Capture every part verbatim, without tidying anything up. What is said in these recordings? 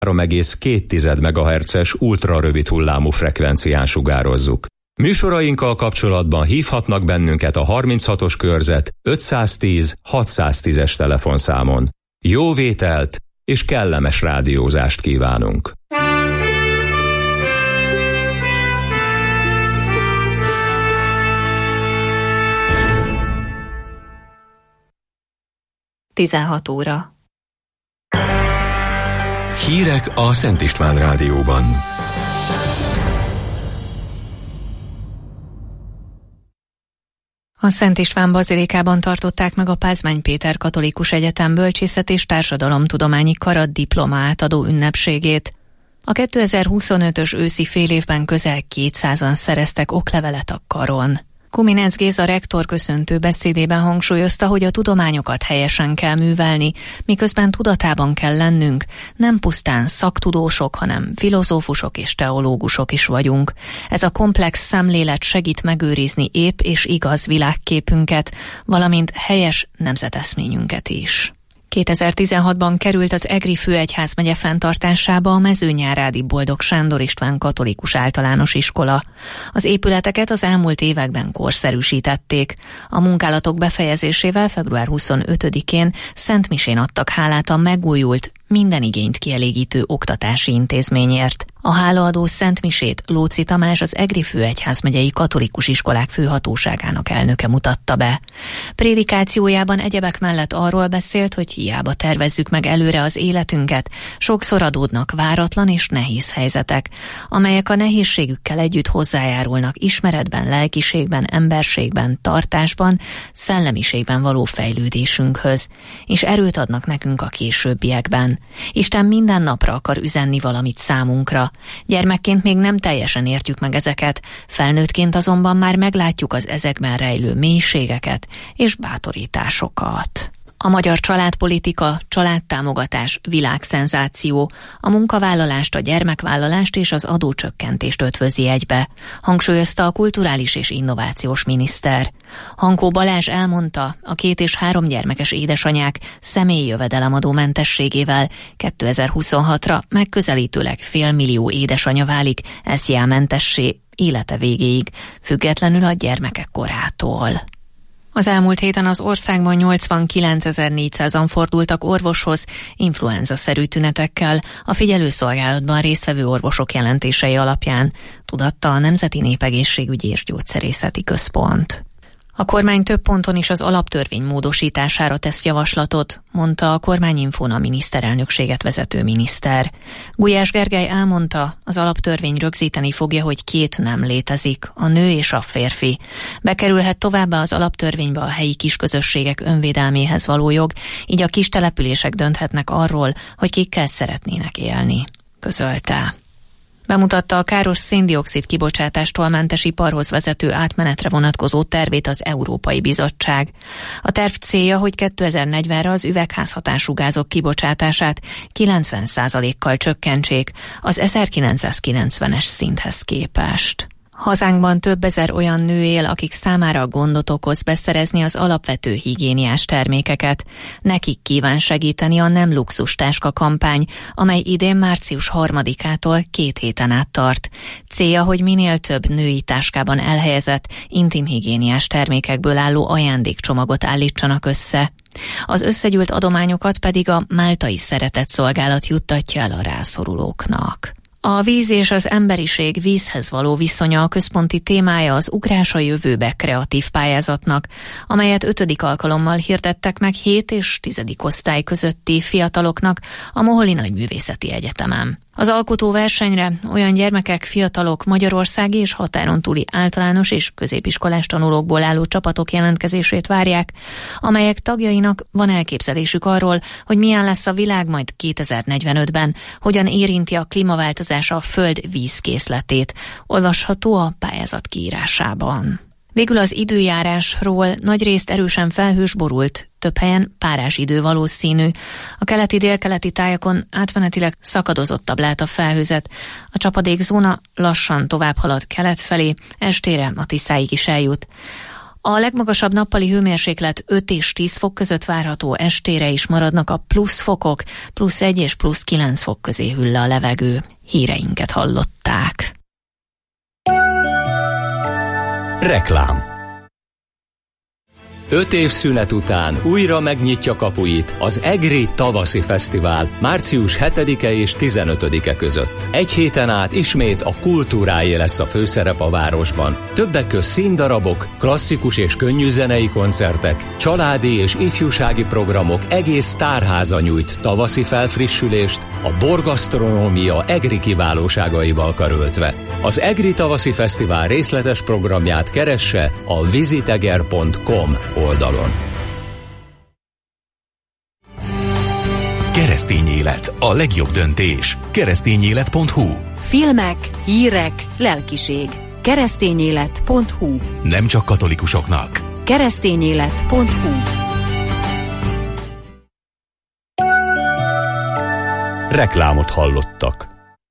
három egész két megahertzes ultrarövid hullámú frekvencián sugározzuk. Műsorainkkal kapcsolatban hívhatnak bennünket a harminchatos körzet ötszáztíz hatszáztízes telefonszámon. Jó vételt és kellemes rádiózást kívánunk! tizenhat óra. Hírek a Szent István Rádióban. A Szent István bazilikában tartották meg a Pázmány Péter Katolikus Egyetem Bölcsészet és Társadalomtudományi Kara diploma átadó ünnepségét. A kétezer-huszonötös őszi félévben közel kétszázan szereztek oklevelet a karon. Kuminec Géza rektor köszöntő beszédében hangsúlyozta, hogy a tudományokat helyesen kell művelni, miközben tudatában kell lennünk, nem pusztán szaktudósok, hanem filozófusok és teológusok is vagyunk. Ez a komplex szemlélet segít megőrizni épp és igaz világképünket, valamint helyes nemzeteszményünket is. kétezer-tizenhatban került az Egri főegyházmegye fenntartásába a Mezőnyárádi Boldog Sándor István Katolikus Általános Iskola. Az épületeket az elmúlt években korszerűsítették. A munkálatok befejezésével február huszonötödikén szentmisén adtak hálát a megújult, minden igényt kielégítő oktatási intézményért. A hálaadó szentmisét Lóczy Tamás, az Egri főegyházmegyei katolikus iskolák főhatóságának elnöke mutatta be. Prédikációjában egyebek mellett arról beszélt, hogy hiába tervezzük meg előre az életünket, sokszor adódnak váratlan és nehéz helyzetek, amelyek a nehézségükkel együtt hozzájárulnak ismeretben, lelkiségben, emberségben, tartásban, szellemiségben való fejlődésünkhöz, és erőt adnak nekünk a későbbiekben. Isten minden napra akar üzenni valamit számunkra. Gyermekként még nem teljesen értjük meg ezeket, felnőttként azonban már meglátjuk az ezekben rejlő mélységeket és bátorításokat. A magyar családpolitika, családtámogatás, világszenzáció, a munkavállalást, a gyermekvállalást és az adócsökkentést ötvözi egybe, hangsúlyozta a kulturális és innovációs miniszter. Hankó Balázs elmondta, a két és három gyermekes édesanyák személyi jövedelemadó mentességével kétezer-huszonhatra megközelítőleg félmillió édesanya válik es zé á mentessé élete végéig, függetlenül a gyermekek korától. Az elmúlt héten az országban nyolcvankilencezer-négyszázan fordultak orvoshoz influenza-szerű tünetekkel a figyelőszolgálatban résztvevő orvosok jelentései alapján, tudatta a Nemzeti Népegészségügyi és Gyógyszerészeti Központ. A kormány több ponton is az alaptörvény módosítására tesz javaslatot, mondta a Kormányinfón a miniszterelnökséget vezető miniszter. Gulyás Gergely elmondta, az alaptörvény rögzíteni fogja, hogy két nem létezik, a nő és a férfi. Bekerülhet továbbá az alaptörvénybe a helyi kisközösségek önvédelméhez való jog, így a kis települések dönthetnek arról, hogy kikkel szeretnének élni, közölte. Bemutatta a káros széndioxid kibocsátástól mentes iparhoz vezető átmenetre vonatkozó tervét az Európai Bizottság. A terv célja, hogy kétezer-negyvenre az üvegházhatású gázok kibocsátását kilencven százalékkal csökkentsék az ezerkilencszázkilencvenes szinthez képest. Hazánkban több ezer olyan nő él, akik számára gondot okoz beszerezni az alapvető higiéniás termékeket. Nekik kíván segíteni a Nem Luxus Táska kampány, amely idén március harmadikától két héten át tart. Célja, hogy minél több női táskában elhelyezett intimhigiéniás termékekből álló ajándékcsomagot állítsanak össze. Az összegyűlt adományokat pedig a Máltai Szeretetszolgálat juttatja el a rászorulóknak. A víz és az emberiség vízhez való viszonya a központi témája az Ugrás a jövőbe kreatív pályázatnak, amelyet ötödik alkalommal hirdettek meg hét és tizedik osztály közötti fiataloknak a Moholi Nagyművészeti Egyetemen. Az alkotóversenyre olyan gyermekek, fiatalok, magyarországi és határon túli általános és középiskolás tanulókból álló csapatok jelentkezését várják, amelyek tagjainak van elképzelésük arról, hogy milyen lesz a világ majd kétezer-negyvenötben, hogyan érinti a klímaváltozás a Föld vízkészletét. Olvasható a pályázat kiírásában. Végül az időjárásról: nagyrészt erősen felhős borult, több helyen párás idő valószínű. A keleti-délkeleti tájakon átmenetileg szakadozottabb lehet a felhőzet. A csapadékzóna lassan tovább halad kelet felé, estére a Tiszáig is eljut. A legmagasabb nappali hőmérséklet öt és tíz fok között várható, estére is maradnak a plusz fokok, plusz egy és plusz kilenc fok közé hűl a levegő. Híreinket hallották. Reklám. Öt év szünet után újra megnyitja kapuit az EGRI Tavaszi Fesztivál március hetedike és tizenötödike között. Egy héten át ismét a kultúráé lesz a főszerep a városban. Többek közt színdarabok, klasszikus és könnyű zenei koncertek, családi és ifjúsági programok, egész tárháza nyújt tavaszi felfrissülést, a borgasztronómia EGRI kiválóságaival karöltve. Az EGRI Tavaszi Fesztivál részletes programját keresse a visiteger pont com oldalon. Keresztény élet, a legjobb döntés. keresztényélet pont hu. Filmek, hírek, lelkiség. keresztényélet pont hu. Nem csak katolikusoknak. keresztényélet pont hu. Reklámot hallottak.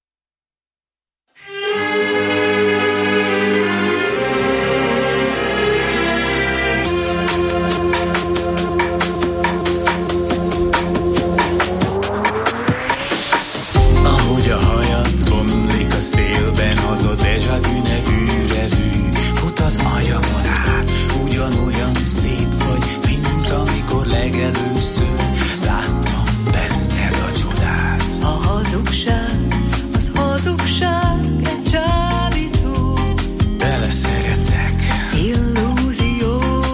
Az a déjà vu nevű revű fut az agyamon át. Ugyanolyan szép vagy, mint amikor legelőször láttam benned a csodát. A hazugság, az hazugság, egy csábító. Beleszeretek, illúzió.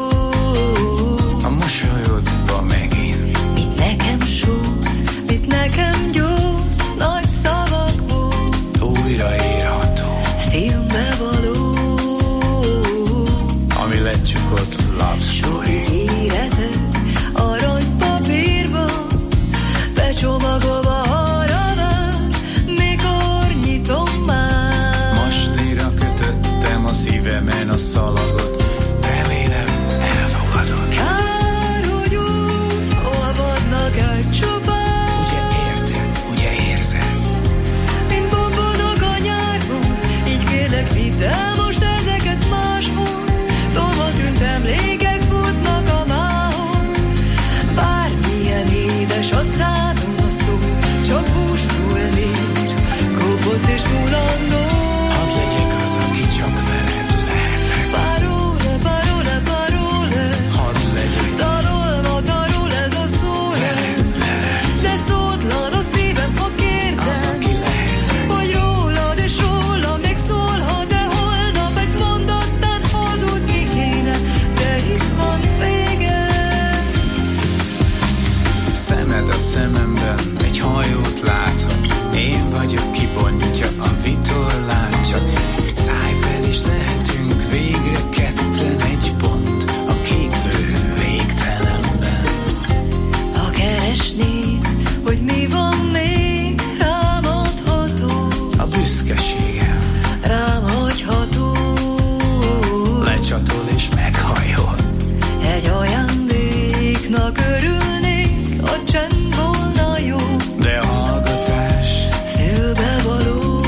a mosolyodba megint. Mit nekem súsz, mit nekem gyúrsz, nagy szavakból. Újraírható Filmbe való, ami lecsukott love story. Életed aranypapírban, becsomagolva arra vár, mikor nyitom már. Masléra kötöttem a szívemen a szalagot, remélem elfogadod. Kár, hogy úgy olvadnak el csupán, Ugye érted, ugye érzed? mint bombolnak a nyárban. Így kérlek, vidd el most ezeket máshoz, tova tűnt emlékek futnak a mához. Bármilyen édes a szádon a szó, csak hús szuvenír, kopott és mulandó. Hadd legyek az, aki csak veled lehetek. Parole, parole, parole, Hadd legyek dalolva darul ez a szó. veled, veled, De szótlan a szívem, ha az, kérdem, aki lehetek. hogy rólad és róla még szólhat, de holnap egy mondattal hazudni kéne, de itt van vége. Szemed a szememben, egy hajót láthat. Én vagyok, ki bontja a vitorlát, csak szállj fel és lehetünk végre ketten, egy pont a kéklő végtelenben. Ha keresnéd, hogy mi van még, rám adható, A büszkeségem rám hagyható. lecsatol és meghajol. Egy ajándéknak örülnék, a csend volna jó, De a hallgatás fülbe való.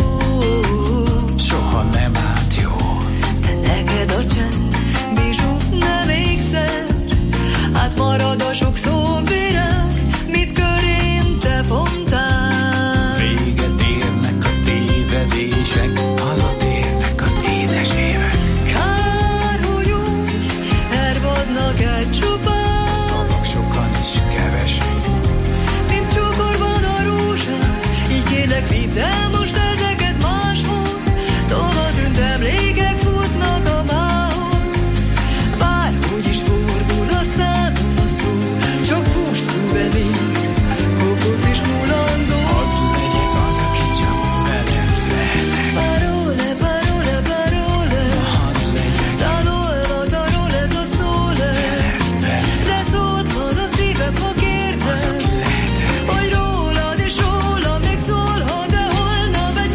soha nem állt jó. De neked a csend, bizsú, nem ékszer, hát marad a sok szóvirág, mit körém te fontál. Véget érnek a tévedések, hazatérnek az édes évek. Kár, hogy úgy elvadnak el csupán, Szavak sokan is kevesek. mint csukorban a rózsák. Így kérlek, vidd el most ezeket máshoz, tova tűnt emlékek futnak a mához. Bárhogy is fordul a szádon a szó, csak hús szuvenír, kopott és mulandó. Hadd legyek az, aki csak veled lehetek. Parole, parole, parole, Hadd legyek dalolva darul ez a szó le. veled, veled, De szót van a szívem, ha az, kérdem, aki lehetek. hogy rólad és róla még szólhat, de holnap egy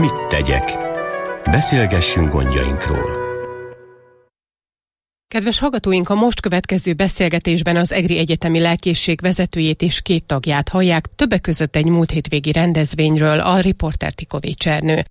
mit tegyek? Beszélgessünk gondjainkról. Kedves hallgatóink, a most következő beszélgetésben az Egri Egyetemi Lelkészség vezetőjét és két tagját hallják, többek között egy múlt hétvégi rendezvényről, a riporter Tikovics Ernő.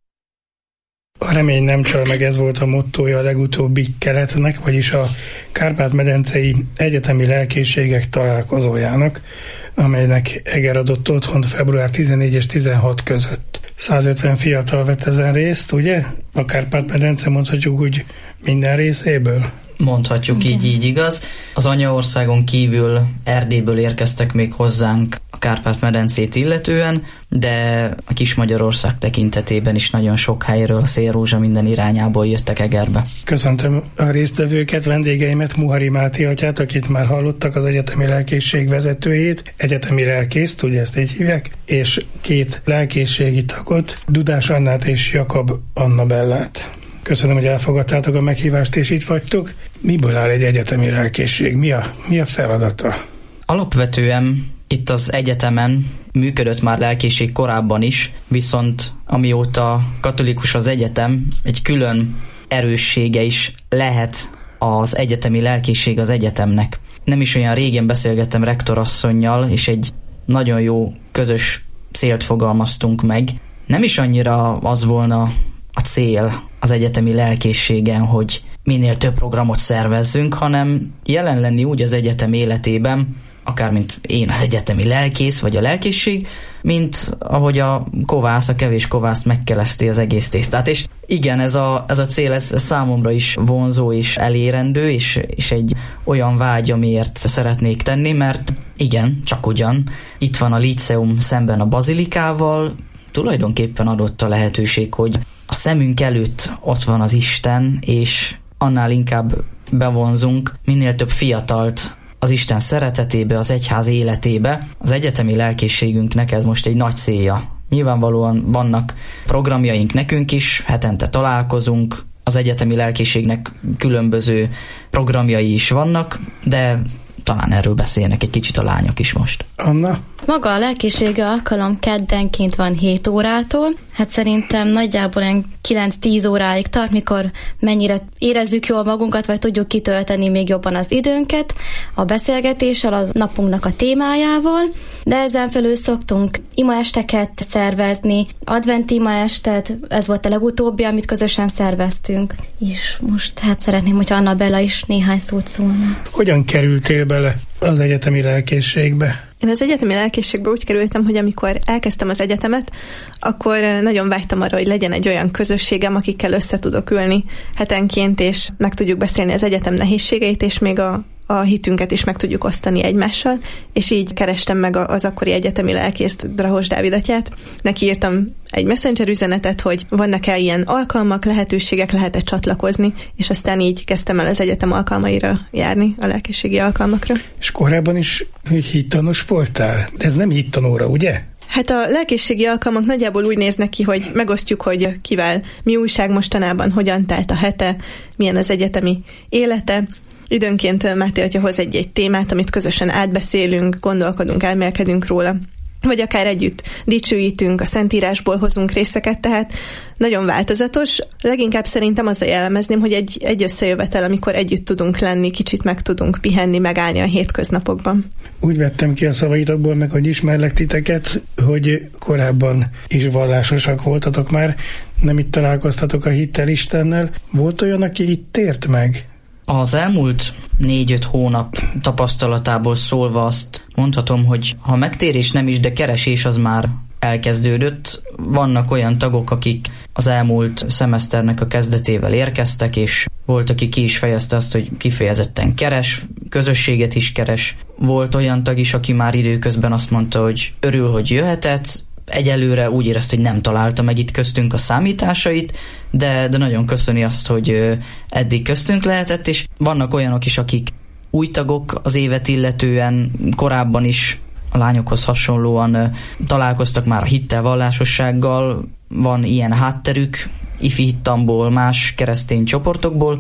A remény nem csal meg, ez volt a mottója a legutóbbi keletnek, vagyis a Kárpát-medencei Egyetemi Lelkészségek találkozójának, amelynek Eger adott otthont február tizennégy és tizenhat között. százötven fiatal vett ezen részt, ugye? A Kárpát-medence mondhatjuk úgy minden részéből? Mondhatjuk így, így igaz. Az anyaországon kívül Erdélyből érkeztek még hozzánk a Kárpát-medencét illetően, de a kis Magyarország tekintetében is nagyon sok helyről a szélrózsa minden irányából jöttek Egerbe. Köszöntöm a résztvevőket, vendégeimet, Muhari Máté atyát, akit már hallottak, az Egyetemi Lelkészség vezetőjét, egyetemi lelkészt, ugye ezt így hívják, és két lelkészségi tagot, Dudás Annát és Jakab Anna Bellát. Köszönöm, hogy elfogadtátok a meghívást, és itt vagytok. Miből áll egy egyetemi lelkészség? Mi a, mi a feladata? Alapvetően itt az egyetemen működött már lelkészség korábban is, viszont amióta katolikus az egyetem, egy külön erőssége is lehet az egyetemi lelkészség az egyetemnek. Nem is olyan régen beszélgettem rektorasszonnyal, és egy nagyon jó közös célt fogalmaztunk meg. Nem is annyira az volna a cél az egyetemi lelkészségen, hogy minél több programot szervezzünk, hanem jelen lenni úgy az egyetem életében, akár mint én az egyetemi lelkész, vagy a lelkészség, mint ahogy a kovász, a kevés kovászt megkeleszti az egész tésztát. És igen, ez a, ez a cél, ez számomra is vonzó és elérendő, és, és egy olyan vágy, amiért szeretnék tenni, mert igen, csak ugyan, itt van a líceum szemben a bazilikával, tulajdonképpen adott a lehetőség, hogy a szemünk előtt ott van az Isten, és annál inkább bevonzunk minél több fiatalt az Isten szeretetébe, az egyház életébe. Az egyetemi lelkészségünknek ez most egy nagy célja. Nyilvánvalóan vannak programjaink nekünk is, hetente találkozunk, az egyetemi lelkészségnek különböző programjai is vannak, de talán erről beszélnek egy kicsit a lányok is most. Anna? Maga a lelkészségi alkalom keddenként van hét órától, hát szerintem nagyjából kilenc-tíz óráig tart, mikor mennyire érezzük jól magunkat, vagy tudjuk kitölteni még jobban az időnket a beszélgetéssel, az napunknak a témájával, de ezen felül szoktunk imaesteket szervezni, advent imaestet, ez volt a legutóbbi, amit közösen szerveztünk, és most hát szeretném, hogy Anna Bella is néhány szót szólna. Hogyan kerültél bele az egyetemi lelkészségbe? Én az egyetemi lelkészségbe úgy kerültem, hogy amikor elkezdtem az egyetemet, akkor nagyon vágytam arra, hogy legyen egy olyan közösségem, akikkel össze tudok ülni hetenként, és meg tudjuk beszélni az egyetem nehézségeit, és még a, a hitünket is meg tudjuk osztani egymással, és így kerestem meg az akkori egyetemi lelkészt, Drahos Dávid atyát. Neki írtam egy messenger üzenetet, hogy vannak-e ilyen alkalmak, lehetőségek, lehet-e csatlakozni, és aztán így kezdtem el az egyetem alkalmaira járni, a lelkészségi alkalmakra. És korábban is hittanos voltál? De ez nem hittanóra, ugye? Hát a lelkészségi alkalmak nagyjából úgy néznek ki, hogy megosztjuk, hogy kivel mi újság mostanában, hogyan telt a hete, milyen az egyetemi élete. Időnként Máté atya hoz egy-egy témát, amit közösen átbeszélünk, gondolkodunk, elmélkedünk róla, vagy akár együtt dicsőítünk, a Szentírásból hozunk részeket, tehát nagyon változatos. Leginkább szerintem azzal jellemezném, hogy egy, egy összejövetel, amikor együtt tudunk lenni, kicsit meg tudunk pihenni, megállni a hétköznapokban. Úgy vettem ki a szavaitokból, meg hogy ismerlek titeket, hogy korábban is vallásosak voltatok már, nem itt találkoztatok a hittel Istennel. Volt olyan, aki itt tért meg? Az elmúlt négy-öt hónap tapasztalatából szólva azt mondhatom, hogy ha megtérés nem is, de keresés az már elkezdődött. Vannak olyan tagok, akik az elmúlt szemeszternek a kezdetével érkeztek, és volt, aki ki is fejezte azt, hogy kifejezetten keres, közösséget is keres. Volt olyan tag is, aki már időközben azt mondta, hogy örül, hogy jöhetett, egyelőre úgy érezte, hogy nem találta meg itt köztünk a számításait, de, de nagyon köszöni azt, hogy eddig köztünk lehetett, és vannak olyanok is, akik új tagok az évet illetően, korábban is a lányokhoz hasonlóan találkoztak már a hittel, vallásossággal, van ilyen hátterük, ifi hittamból, más keresztény csoportokból,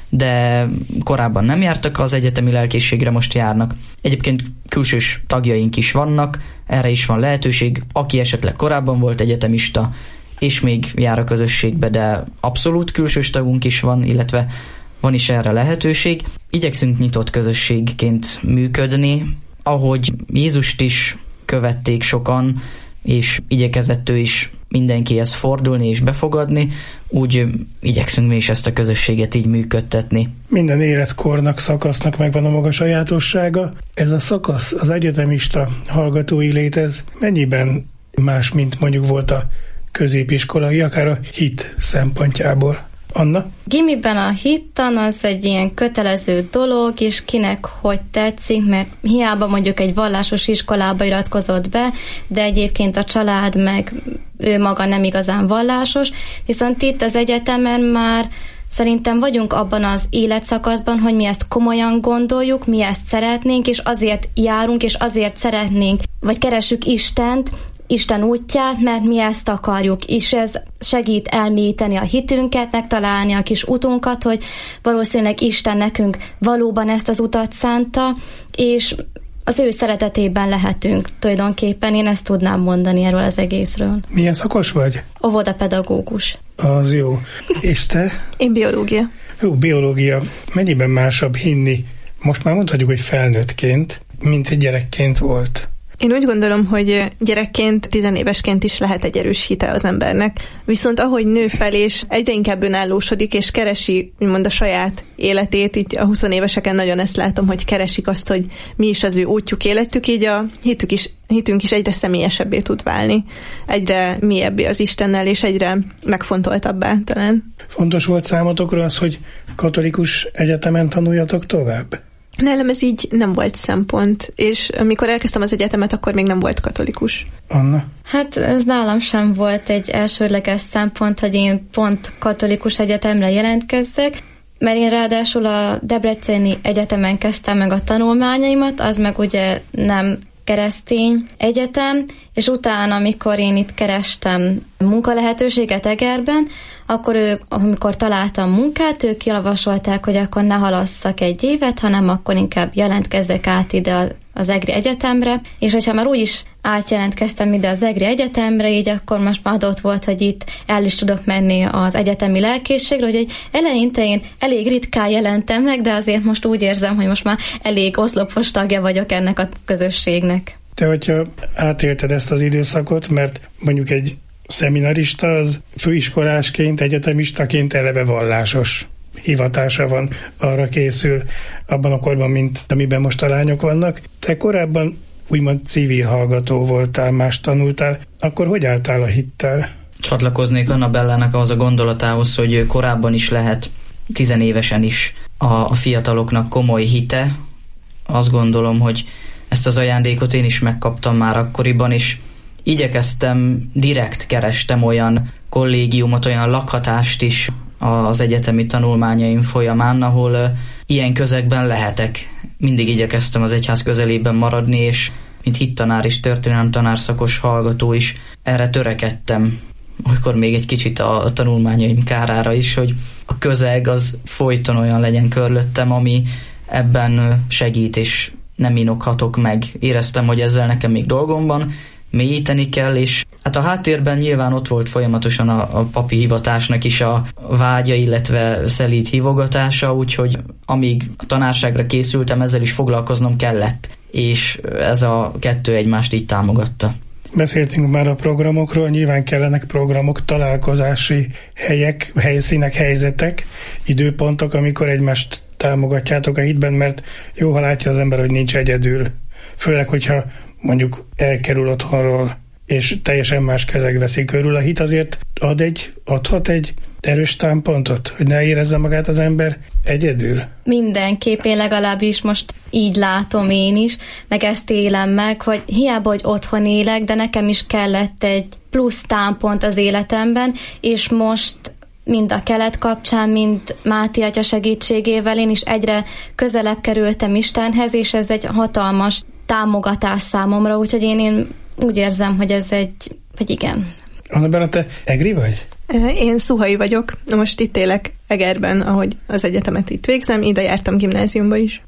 de korábban nem jártak az egyetemi lelkészségre, most járnak. Egyébként külsős tagjaink is vannak, erre is van lehetőség, aki esetleg korábban volt egyetemista, és még jár a közösségbe, de abszolút külsős tagunk is van, illetve van is erre lehetőség. Igyekszünk nyitott közösségként működni, ahogy Jézust is követték sokan, és igyekezett ő is mindenkihez fordulni és befogadni, úgy igyekszünk mi is ezt a közösséget így működtetni. Minden életkornak, szakasznak megvan a maga sajátossága. Ez a szakasz, az egyetemista hallgatói lét, ez mennyiben más, mint mondjuk volt a középiskolai, akár a hit szempontjából? Anna? Gimiben a hittan az egy ilyen kötelező dolog, és kinek hogy tetszik, mert hiába mondjuk egy vallásos iskolába iratkozott be, de egyébként a család meg ő maga nem igazán vallásos, viszont itt az egyetemen már szerintem vagyunk abban az életszakaszban, hogy mi ezt komolyan gondoljuk, mi ezt szeretnénk, és azért járunk, és azért szeretnénk, vagy keressük Istent, Isten útját, mert mi ezt akarjuk, és ez segít elmélyíteni a hitünket, megtalálni a kis utunkat, hogy valószínűleg Isten nekünk valóban ezt az utat szánta, és az ő szeretetében lehetünk tulajdonképpen. Én ezt tudnám mondani erről az egészről. Milyen szakos vagy? Óvodapedagógus. Az jó. És te? Én biológia. Jó, biológia. Mennyiben másabb hinni, most már mondhatjuk, hogy felnőttként, mint egy gyerekként volt? Én úgy gondolom, hogy gyerekként, tizenévesként is lehet egy erős hite az embernek, viszont ahogy nő fel és egyre inkább önállósodik és keresi úgymond a saját életét, így a huszonéveseken nagyon ezt látom, hogy keresik azt, hogy mi is az ő útjuk, életük, így a hitük is, hitünk is egyre személyesebbé tud válni, egyre mélyebbé az Istennel, és egyre megfontoltabbá talán. Fontos volt számotokra az, hogy katolikus egyetemen tanuljatok tovább? Nálam ez így nem volt szempont, és amikor elkezdtem az egyetemet, akkor még nem volt katolikus. Anna? Hát ez nálam sem volt egy elsődleges szempont, hogy én pont katolikus egyetemre jelentkezzek, mert én ráadásul a Debreceni Egyetemen kezdtem meg a tanulmányaimat, az meg ugye nem keresztény egyetem, és utána, amikor én itt kerestem munkalehetőséget Egerben, akkor ők, amikor találtam munkát, ők javasolták, hogy akkor ne halasszak egy évet, hanem akkor inkább jelentkezzek át ide az Egri Egyetemre, és hogyha már úgyis átjelentkeztem ide az Egri Egyetemre, így akkor most már adott volt, hogy itt el is tudok menni az egyetemi lelkészségre, hogy eleinte én elég ritkán jelentem meg, de azért most úgy érzem, hogy most már elég oszlopos tagja vagyok ennek a közösségnek. Te, hogyha átélted ezt az időszakot, mert mondjuk egy szeminarista az főiskolásként, egyetemistaként eleve vallásos hivatása van, arra készül abban a korban, mint amiben most a lányok vannak. Te korábban úgymond civil hallgató voltál, más tanultál, akkor hogy álltál a hittel? Csatlakoznék Annabellának ahhoz a gondolatához, hogy korábban is lehet, tizenévesen is a, a fiataloknak komoly hite. Azt gondolom, hogy ezt az ajándékot én is megkaptam már akkoriban, és igyekeztem, direkt kerestem olyan kollégiumot, olyan lakhatást is az egyetemi tanulmányaim folyamán, ahol ilyen közegben lehetek. Mindig igyekeztem az egyház közelében maradni, és mint hittanár és történelemtanár szakos hallgató is erre törekedtem, olykor még egy kicsit a tanulmányaim kárára is, hogy a közeg az folyton olyan legyen körülöttem, ami ebben segít, és nem inokhatok meg. Éreztem, hogy ezzel nekem még dolgom van, mélyíteni kell, és hát a háttérben nyilván ott volt folyamatosan a, a papi hivatásnak is a vágya, illetve szelíd hívogatása, úgyhogy amíg a tanárságra készültem, ezzel is foglalkoznom kellett, és ez a kettő egymást így támogatta. Beszéltünk már a programokról, nyilván kellenek programok, találkozási helyek, helyszínek, helyzetek, időpontok, amikor egymást támogatjátok a hitben, mert jó, ha látja az ember, hogy nincs egyedül. Főleg, hogyha mondjuk elkerül otthonról, és teljesen más kezek veszik körül. A hit azért ad egy, adhat egy erős támpontot, hogy ne érezze magát az ember egyedül? Mindenképp, én legalábbis most így látom én is, meg ezt élem meg, hogy hiába, hogy otthon élek, de nekem is kellett egy plusz támpont az életemben, és most mind a kelet kapcsán, mind Máté atya segítségével én is egyre közelebb kerültem Istenhez, és ez egy hatalmas támogatás számomra, úgyhogy én, én úgy érzem, hogy ez egy, vagy igen. Annabella, te egri vagy? Én szuhai vagyok, most itt élek Egerben, ahogy az egyetemet itt végzem, ide jártam gimnáziumba is.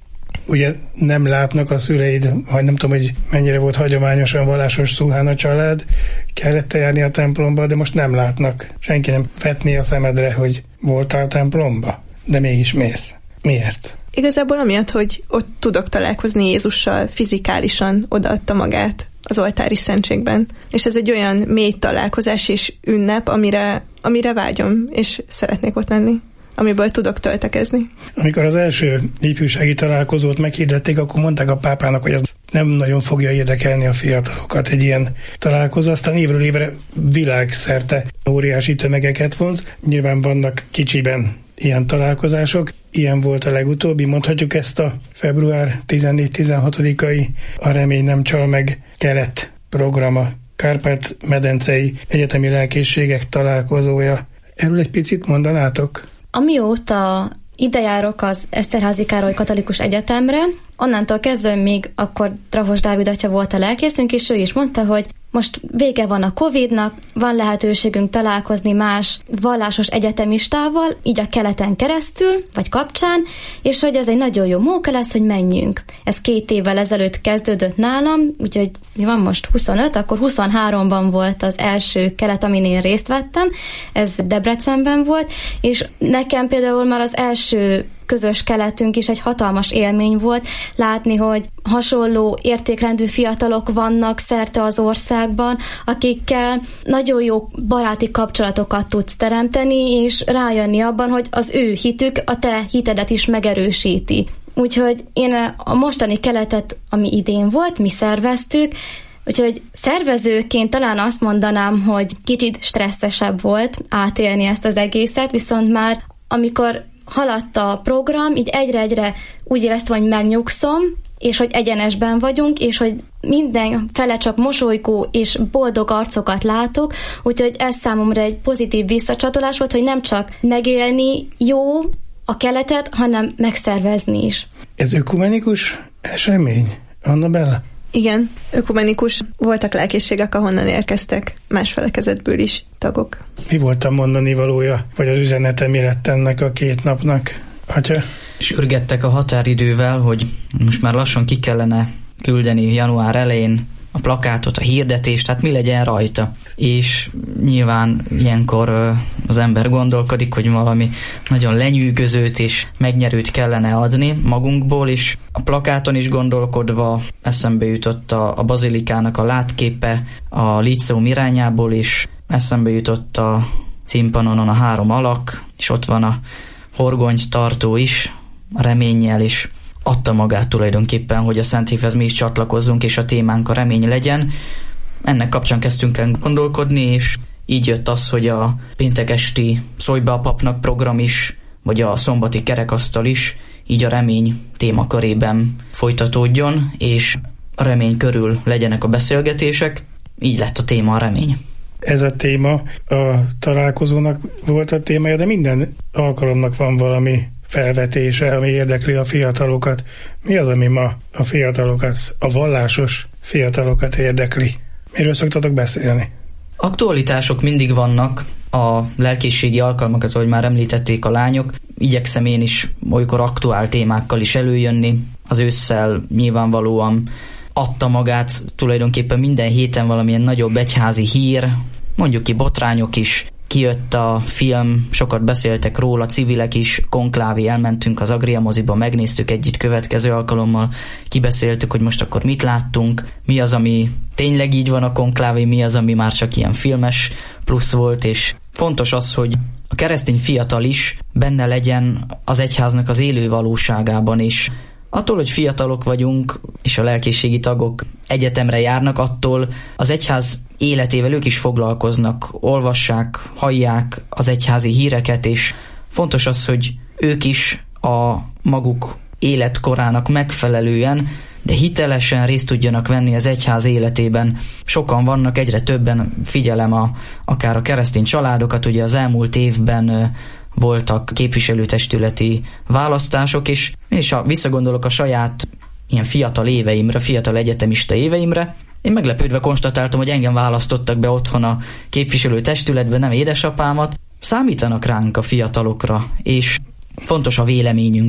ugye nem látnak a szüleid, vagy nem tudom, hogy mennyire volt hagyományosan vallásos Szuhán a család, kellett járni a templomba, de most nem látnak. Senki nem vetné a szemedre, hogy voltál templomba, de mégis mész. Miért? Igazából amiatt, hogy ott tudok találkozni Jézussal, fizikálisan odaadta magát az oltári szentségben. És ez egy olyan mély találkozás és ünnep, amire, amire vágyom, és szeretnék ott lenni, amiből tudok töltekezni. Amikor az első ifjúsági találkozót meghirdették, akkor mondták a pápának, hogy ez nem nagyon fogja érdekelni a fiatalokat, egy ilyen találkozó, aztán évről évre világszerte óriási tömegeket vonz. Nyilván vannak kicsiben ilyen találkozások. Ilyen volt a legutóbbi, mondhatjuk ezt a február tizennégy-tizenhatodikai A Remény nem csal meg kelet programa, Kárpát-medencei egyetemi lelkészségek találkozója. Erről egy picit mondanátok? Amióta ide járok az Eszterházy Károly Katolikus Egyetemre, onnantól kezdve még akkor Drahos Dávid atya volt a lelkészünk, és ő is mondta, hogy most vége van a Covidnak, van lehetőségünk találkozni más vallásos egyetemistával, így a keleten keresztül, vagy kapcsán, és hogy ez egy nagyon jó móka lesz, hogy menjünk. Ez két évvel ezelőtt kezdődött nálam, úgyhogy mi van most huszonöt, akkor huszonháromban volt az első kelet, amin én részt vettem, ez Debrecenben volt, és nekem például már az első közös keletünk is egy hatalmas élmény volt, látni, hogy hasonló értékrendű fiatalok vannak szerte az országban, akikkel nagyon jó baráti kapcsolatokat tudsz teremteni, és rájönni abban, hogy az ő hitük a te hitedet is megerősíti. Úgyhogy én a mostani keletet, ami idén volt, mi szerveztük, úgyhogy szervezőként talán azt mondanám, hogy kicsit stresszesebb volt átélni ezt az egészet, viszont már amikor haladt a program, így egyre-egyre úgy éreztem, hogy megnyugszom, és hogy egyenesben vagyunk, és hogy minden fele csak mosolygó és boldog arcokat látok, úgyhogy ez számomra egy pozitív visszacsatolás volt, hogy nem csak megélni jó a keletet, hanem megszervezni is. Ez ökumenikus esemény, Annabella? Igen, ökumenikus. Voltak lelkészségek, ahonnan érkeztek más felekezetből is tagok. Mi volt a mondani valója, vagy az üzenete mi lett ennek a két napnak, atya? Sürgettek a határidővel, hogy most már lassan ki kellene küldeni január elején a plakátot, a hirdetést, hát mi legyen rajta. És nyilván ilyenkor az ember gondolkodik, hogy valami nagyon lenyűgözőt és megnyerőt kellene adni magunkból, és a plakáton is gondolkodva eszembe jutott a, a bazilikának a látképe a líceum irányából, és eszembe jutott a címpanonon a három alak, és ott van a horgonyt tartó is, a reménnyel is. Adta magát tulajdonképpen, hogy a Szent Évhez mi is csatlakozzunk, és a témánk a remény legyen. Ennek kapcsán kezdtünk el gondolkodni, és így jött az, hogy a péntek esti Szólj be a papnak program is, vagy a szombati kerekasztal is, így a remény témakörében folytatódjon, és a remény körül legyenek a beszélgetések, így lett a téma a remény. Ez a téma a találkozónak volt a témája, de minden alkalomnak van valami felvetése, ami érdekli a fiatalokat. Mi az, ami ma a fiatalokat, a vallásos fiatalokat érdekli? Miről szoktatok beszélni? Aktualitások mindig vannak, a lelkészségi alkalmakat, ahogy már említették a lányok. Igyekszem én is olykor aktuál témákkal is előjönni. Az ősszel nyilvánvalóan adta magát tulajdonképpen minden héten valamilyen nagyobb egyházi hír, mondjuk ki botrányok is. Kijött a film, sokat beszéltek róla, civilek is, konklávi, elmentünk az Agria moziba, megnéztük együtt, következő alkalommal kibeszéltük, hogy most akkor mit láttunk, mi az, ami tényleg így van a konklávi, mi az, ami már csak ilyen filmes plusz volt, és fontos az, hogy a keresztény fiatal is benne legyen az egyháznak az élő valóságában is. Attól, hogy fiatalok vagyunk, és a lelkészségi tagok egyetemre járnak, attól az egyház életével ők is foglalkoznak, olvassák, hallják az egyházi híreket, és fontos az, hogy ők is a maguk életkorának megfelelően, de hitelesen részt tudjanak venni az egyház életében. Sokan vannak, egyre többen, figyelem a, akár a keresztény családokat, ugye az elmúlt évben voltak képviselőtestületi választások, és én is visszagondolok a saját ilyen fiatal éveimre, fiatal egyetemista éveimre, én meglepődve konstatáltam, hogy engem választottak be otthon a képviselőtestületbe, nem édesapámat. Számítanak ránk a fiatalokra, és fontos a véleményünk.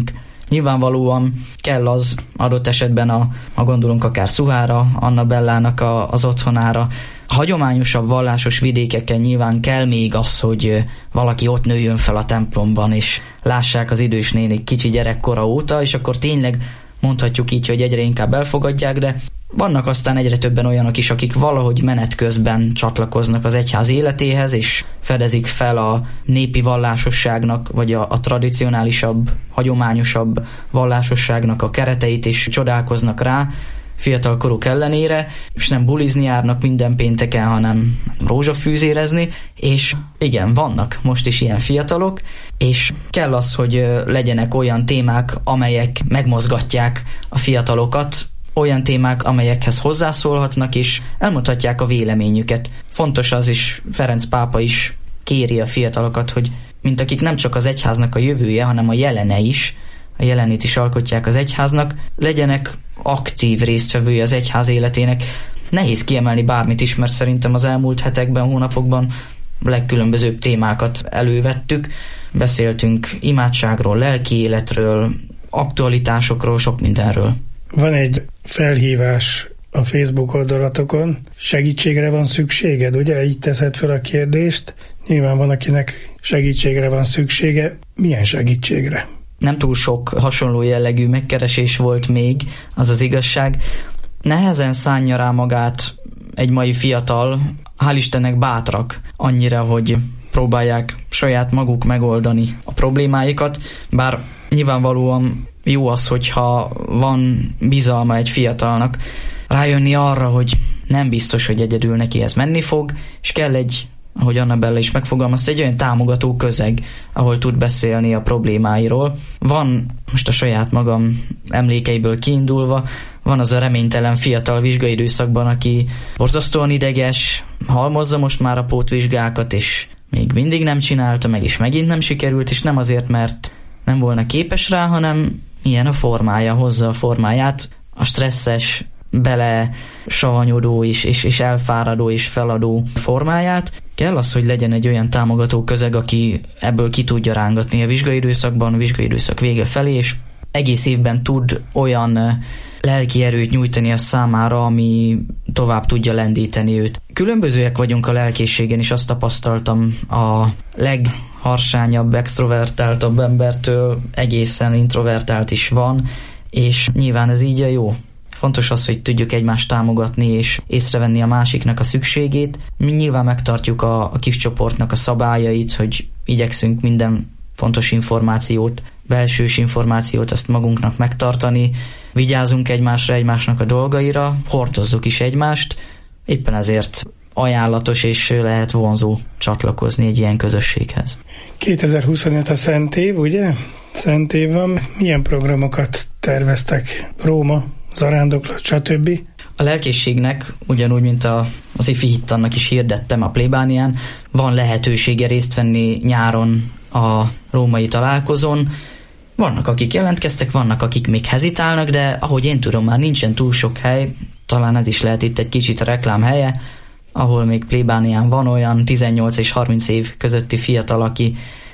Nyilvánvalóan kell az adott esetben, a, ha gondolunk akár Szuhára, Anna Bellának a, az otthonára, hagyományosabb vallásos vidékeken nyilván kell még az, hogy valaki ott nőjön fel a templomban, és lássák az idős nénik kicsi gyerekkora óta, és akkor tényleg mondhatjuk így, hogy egyre inkább elfogadják, de vannak aztán egyre többen olyanok is, akik valahogy menet közben csatlakoznak az egyház életéhez, és fedezik fel a népi vallásosságnak, vagy a, a tradicionálisabb, hagyományosabb vallásosságnak a kereteit, és csodálkoznak rá fiatal koruk ellenére, és nem bulizni járnak minden pénteken, hanem rózsafűzérezni, és igen, vannak most is ilyen fiatalok, és kell az, hogy legyenek olyan témák, amelyek megmozgatják a fiatalokat, olyan témák, amelyekhez hozzászólhatnak, és elmondhatják a véleményüket. Fontos az is, Ferenc pápa is kéri a fiatalokat, hogy mint akik nem csak az egyháznak a jövője, hanem a jelene is, a jelenét is alkotják az egyháznak, legyenek aktív résztvevője az egyház életének. Nehéz kiemelni bármit is, mert szerintem az elmúlt hetekben, hónapokban legkülönbözőbb témákat elővettük. Beszéltünk imádságról, lelki életről, aktualitásokról, sok mindenről. Van egy felhívás a Facebook oldalatokon, segítségre van szükséged, ugye? Így teszed fel a kérdést. Nyilván van, akinek segítségre van szüksége. Milyen segítségre? Nem túl sok hasonló jellegű megkeresés volt még, az az igazság. Nehezen szánja rá magát egy mai fiatal, hál' Istennek bátrak annyira, hogy próbálják saját maguk megoldani a problémáikat, bár nyilvánvalóan jó az, hogyha van bizalma egy fiatalnak rájönni arra, hogy nem biztos, hogy egyedül neki ez menni fog, és kell egy, ahogy Anna Bella is megfogalmazta, egy olyan támogató közeg, ahol tud beszélni a problémáiról. Van, most a saját magam emlékeiből kiindulva, van az a reménytelen fiatal vizsgaidőszakban, aki borzasztóan ideges, halmozza most már a pótvizsgákat, és még mindig nem csinálta meg, és megint nem sikerült, és nem azért, mert nem volna képes rá, hanem milyen a formája, hozza a formáját, a stresszes, bele savanyodó és, és, és elfáradó és feladó formáját. Kell az, hogy legyen egy olyan támogató közeg, aki ebből ki tudja rángatni a vizsgaidőszakban, a vizsgaidőszak vége felé, és egész évben tud olyan lelki erőt nyújtani a számára, ami tovább tudja lendíteni őt. Különbözőek vagyunk a lelkészségen, és azt tapasztaltam a legharsányabb, extrovertáltabb embertől egészen introvertált is van, és nyilván ez így a jó. Fontos az, hogy tudjuk egymást támogatni és észrevenni a másiknak a szükségét. Mi nyilván megtartjuk a, a kis csoportnak a szabályait, hogy igyekszünk minden fontos információt, belsős információt azt magunknak megtartani, vigyázunk egymásra, egymásnak a dolgaira, hordozzuk is egymást, éppen ezért ajánlatos és lehet vonzó csatlakozni egy ilyen közösséghez. kétezer-huszonöt a Szent év, ugye? Szent év van. Milyen programokat terveztek? Róma, zarándoklat, stb.? A lelkészségnek, ugyanúgy, mint a, az ifi hittannak is hirdettem a plébánián, van lehetősége részt venni nyáron a római találkozón. Vannak, akik jelentkeztek, vannak, akik még hezitálnak, de ahogy én tudom, már nincsen túl sok hely, talán ez is lehet itt egy kicsit a reklám helye, ahol még plébánián van olyan tizennyolc és harminc év közötti fiatal, aki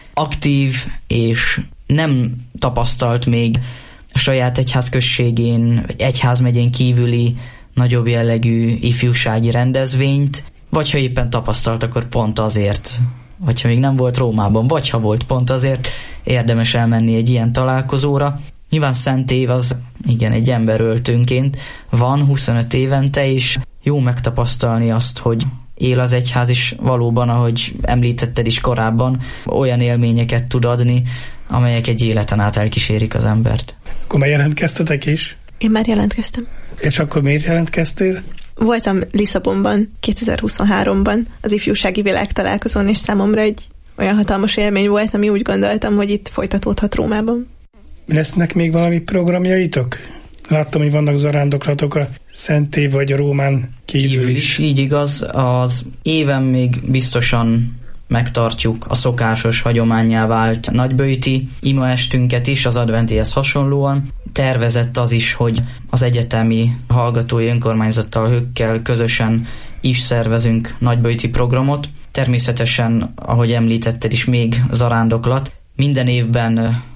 aktív és nem tapasztalt még a saját egyházközségén, vagy egyházmegyén kívüli nagyobb jellegű ifjúsági rendezvényt, vagy ha éppen tapasztalt, akkor pont azért, vagy ha még nem volt Rómában, vagy ha volt, pont azért érdemes elmenni egy ilyen találkozóra. Nyilván Szent év az, igen, egy emberöltőnként van huszonöt évente, és jó megtapasztalni azt, hogy él az egyház is valóban, ahogy említetted is korábban, olyan élményeket tud adni, amelyek egy életen át elkísérik az embert. Akkor már jelentkeztetek is? Én már jelentkeztem. És akkor miért jelentkeztél? Voltam Lisszabonban kétezer-huszonháromban az ifjúsági világtalálkozón, és számomra egy olyan hatalmas élmény volt, ami úgy gondoltam, hogy itt folytatódhat Rómában. Lesznek még valami programjaitok? Láttam, hogy vannak zarándoklatok a Szent év vagy a Rómán kívül is. Így igaz, az éven még biztosan megtartjuk a szokásos hagyománnyá vált nagyböjti imaestünket is, az adventihez hasonlóan. Tervezett az is, hogy az egyetemi hallgatói önkormányzattal, hökkel közösen is szervezünk nagyböjti programot. Természetesen, ahogy említetted is, még zarándoklat. Minden évben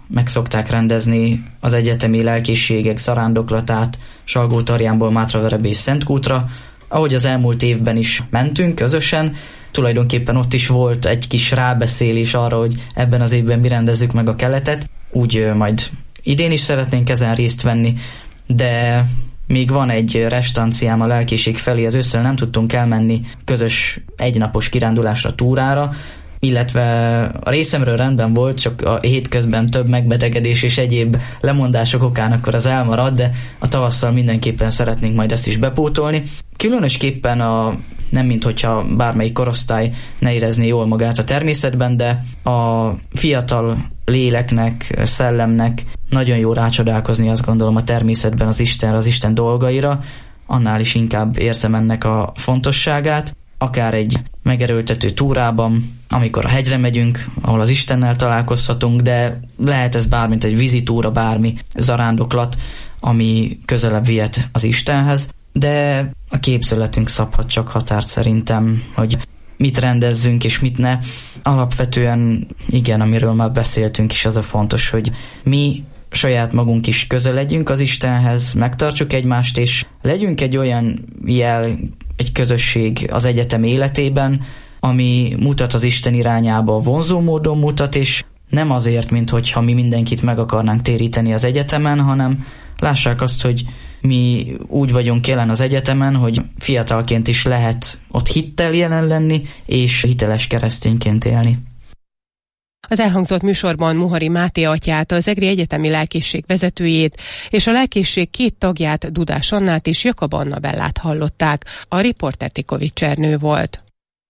meg szokták rendezni az egyetemi lelkészségek zarándoklatát Salgótarjánból Mátraverebe és Szentkútra. Ahogy az elmúlt évben is mentünk közösen, tulajdonképpen ott is volt egy kis rábeszélés arra, hogy ebben az évben mi rendezzük meg a keletet. Úgy majd idén is szeretnénk ezen részt venni, de még van egy restanciám a lelkészség felé, az ősszel nem tudtunk elmenni közös egynapos kirándulásra, túrára, illetve a részemről rendben volt, csak a hétközben több megbetegedés és egyéb lemondások okán akkor az elmarad, de a tavasszal mindenképpen szeretnénk majd ezt is bepótolni. Különösképpen a, nem minthogyha bármelyik korosztály ne érezné jól magát a természetben, de a fiatal léleknek, szellemnek nagyon jó rácsodálkozni, azt gondolom, a természetben az Istenre, az Isten dolgaira, annál is inkább érzem ennek a fontosságát, akár egy megerőltető túrában, amikor a hegyre megyünk, ahol az Istennel találkozhatunk, de lehet ez bármint egy vizitúra, bármi zarándoklat, ami közelebb vihet az Istenhez, de a képzeletünk szabhat csak határt szerintem, hogy mit rendezzünk és mit ne. Alapvetően igen, amiről már beszéltünk is, az a fontos, hogy mi saját magunk is közel legyünk az Istenhez, megtartsuk egymást, és legyünk egy olyan jel, egy közösség az egyetem életében, ami mutat az Isten irányába, vonzó módon mutat, és nem azért, mint hogyha mi mindenkit meg akarnánk téríteni az egyetemen, hanem lássák azt, hogy mi úgy vagyunk jelen az egyetemen, hogy fiatalként is lehet ott hittel jelen lenni, és hiteles keresztényként élni. Az elhangzott műsorban Muhari Máté atyát, az Egri Egyetemi Lelkészség vezetőjét és a lelkészség két tagját, Dudás Annát és Jakab Anna Bellát hallották. A riporter Tikovics Ernő volt.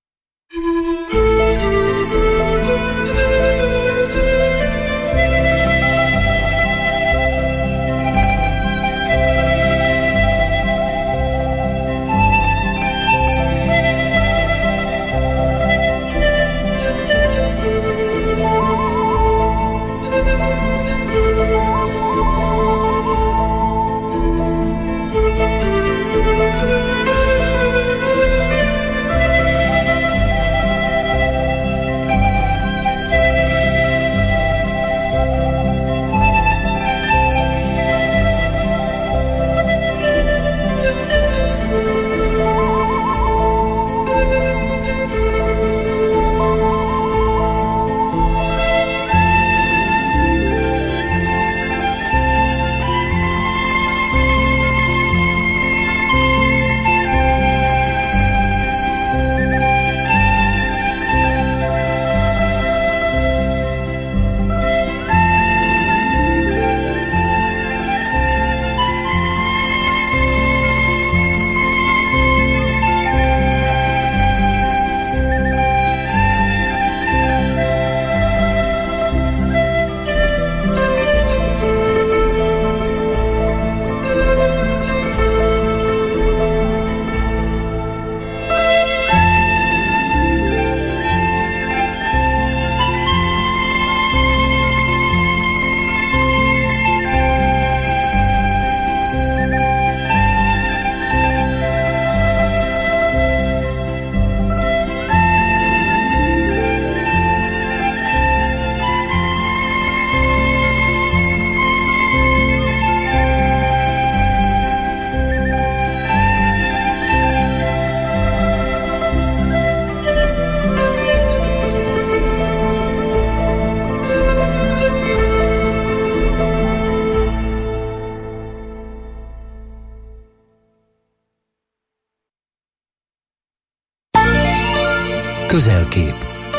Közelkép.